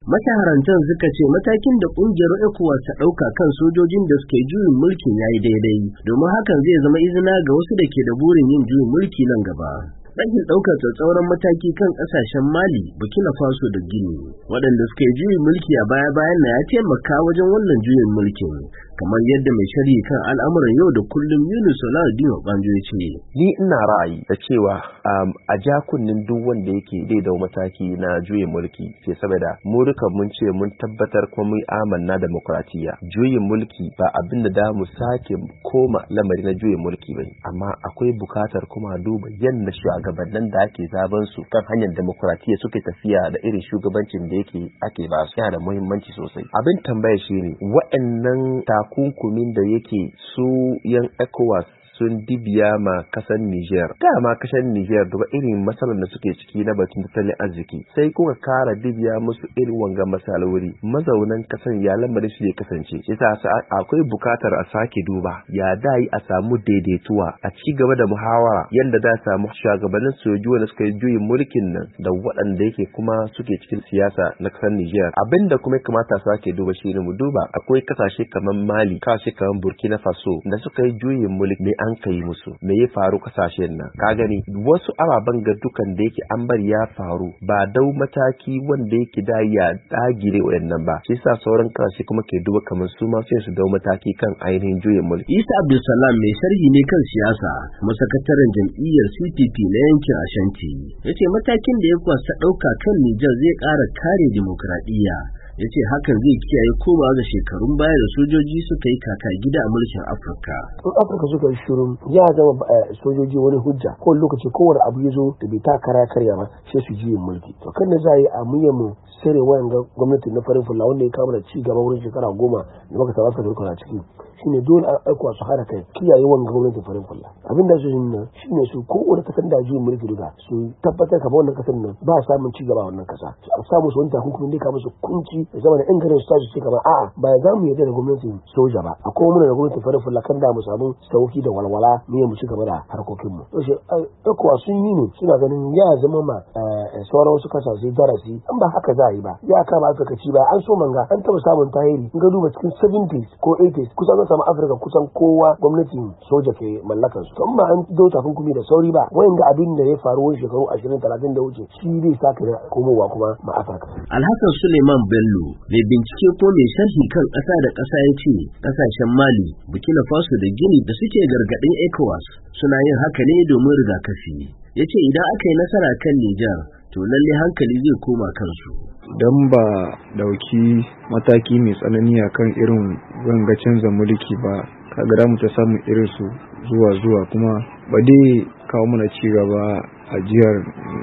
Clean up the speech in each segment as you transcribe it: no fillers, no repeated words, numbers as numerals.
Mashaharantan suka ce matakin da ƙungiyar ECOWAS ta ɗauka kan sojojin da suke juyin mulkin yayi daidai, domin hakan zai zama izina ga wasu da ke da burin yin juyin mulki nan gaba. Ɗakin ɗaukar tsatsauran mataki kan ƙasashen Mali, Burkina Faso da Gini, waɗanda suka yi juyin mulki a baya-bayan na ya taimaka wajen wannan juyin mulkin, kamar yadda mai sharhi kan al'amuran yau da kullum Yunus Salahuddin Obanjo ya ce. Ni ina ra'ayi da cewa a ja kunnin duk wanda yake da mataki na juyin mulki, sai saboda mu duka mun ce mun tabbatar kuma mun amanna demokratiya. Juyin mulki ba abin da mu sake koma lamari na juyin mulki bane, amma akwai bukatar kuma duba yanda shugabannin da ake zaben su kan hanyar demokratiya suke tafiya da irin shugabancin da ake ba su yana da muhimmanci sosai. Abin tambaya shine waɗannan takunkumin da yake su yan ECOWAS sun dibiya ma kasan Niger. Dama kasan Niger duba irin matsalar da suke ciki na batun tattalin arziki. Sai kuka kara dibiya musu irin wanga matsaloli. Mazaunan kasan ya lamarin su ya kasance. Yasa akwai bukatar a sake duba. Ya dai a samu daidaituwa a ci gaba da muhawara yanda da samu shugabannin sojoji wanda suka yi juyin mulkin nan da waɗanda yake kuma suke cikin siyasa na kasan Niger. Abinda kuma ya kamata a sake duba shi ne mu duba akwai kasashe kamar Mali, kasashe kamar Burkina Faso da suka yi juyin mulki ne an kai musu, me ya faru kasashen nan? Ka gani wasu ababen ga dukan da yake an bari ya faru ba dau mataki wanda yake da ya dagire wayannan ba, shi yasa sauran kasashe kuma ke duba kamar su ma sai su dau mataki kan ainihin juyin mulki. Isa Abdulsalam mai sharhi ne kan siyasa, kuma sakataren jam'iyyar CPP na yankin Ashanti, yace matakin da ECOWAS ta dauka kan Niger zai ƙara kare demokradiyya. Ya ce hakan zai kiyaye komawa ga shekarun baya da sojoji suka yi kaka gida a mulkin Afirka. In Afirka suka yi shirin ya zama sojoji wani hujja, ko lokaci kowane abu ya zo da bai ta kara karya ba sai su juyin mulki. To kan da za a yi a muyyar mu sare wayan ga gwamnati na farin fulla wanda ya kama da ci gaba wurin shekara 10 da muka taɓa ka durkuna ciki. Shine dole a aiko su hada kai kiyaye wannan gwamnatin farin fulla. Abin da su yi nan shine su kowane kasar da juyin mulki duka su tabbatar kamar wannan kasar nan ba samun ci gaba a wannan kasa. A samu su wani takunkumin da ka musu kunci da zama da in garin su ce kamar a'a ba za mu yarda da gwamnatin soja ba, akwai muna da gwamnatin farin fulla kan da mu samu sauki da walwala mu ci gaba da harkokin mu. To shi kuwa sun yi ne suna ganin ya zama ma sauran wasu kasashe darasi, an ba haka za a yi ba. Ya kama Afirka ci ba an so manga an taba samun tahiri in ga duba cikin 70s ko 80s kusan an samu Afirka kusan kowa gwamnatin soja ke mallakar su. Amma an zo takunkumi da sauri ba wayan ga abin da ya faru wani shekaru 20-30 da wuce shi zai sake komowa kuma ma Afirka. Alhassan Suleiman Bello mai bincike ko mai sharhi kan ƙasa da ƙasa ya ce ƙasashen Mali, Burkina Faso da Gini da suke gargaɗin ECOWAS suna yin haka ne domin rigakafi. Ya ce idan aka yi nasara kan Nijar to lalle hankali zai koma kansu. Dan ba dauki mataki mai tsanani akan irin ganga canza mulki ba, kaga da mu ta samu irin su zuwa kuma ba dai kawo mana ci gaba a jihar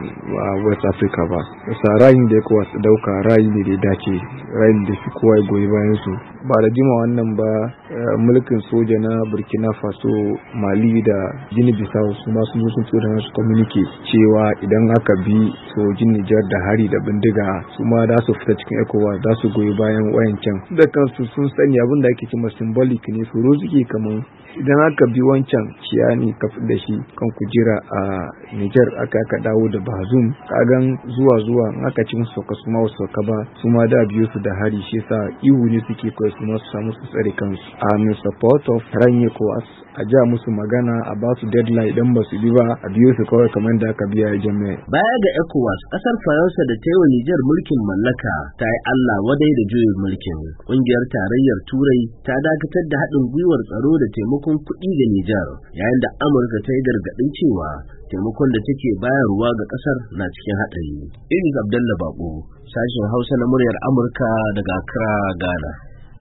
West Africa ba. Sa rayin da ya kuwa su dauka rayi ne da ya dace, rayin da fi kowa ya goyi bayan su. Ba da jima wannan ba mulkin soja na Burkina Faso, Mali da Guinea Bissau su ma sun zo sun tsira su communique cewa idan aka bi sojin Nijar da hari da bindiga su ma za su fita cikin ECOWAS, za su goyi bayan wayancan. Da kansu sun sani abin da ake cewa symbolic ne, tsoro suke kamar idan aka bi wancan ciyani ka da shi kan kujera a Nijar aka dawo da Bazoum, kagan zuwa in aka ci musu sauka su ma wasu sauka ba, su ma da biyo su da hari, shi sa ihu ne suke kawai su ma su samu su tsare kansu. I'm in support of Ranye Kowas, a ja musu magana a ba su deadline idan ba su bi ba a biyo su kawai kamar da aka biya jami'a. Baya ga ECOWAS, ƙasar Faransa da ta yi wa Nijar mulkin mallaka ta yi Allah wadai da juyin mulkin. Ƙungiyar Tarayyar Turai ta dakatar da haɗin gwiwar tsaro da taimakon kuɗi ga Nijar, yayin da Amurka ta yi gargaɗin cewa taimakon da take bayarwa ga kasar na cikin haɗari. Idris Abdallah Bako, sashen Hausa na muryar Amurka daga Accra, Ghana.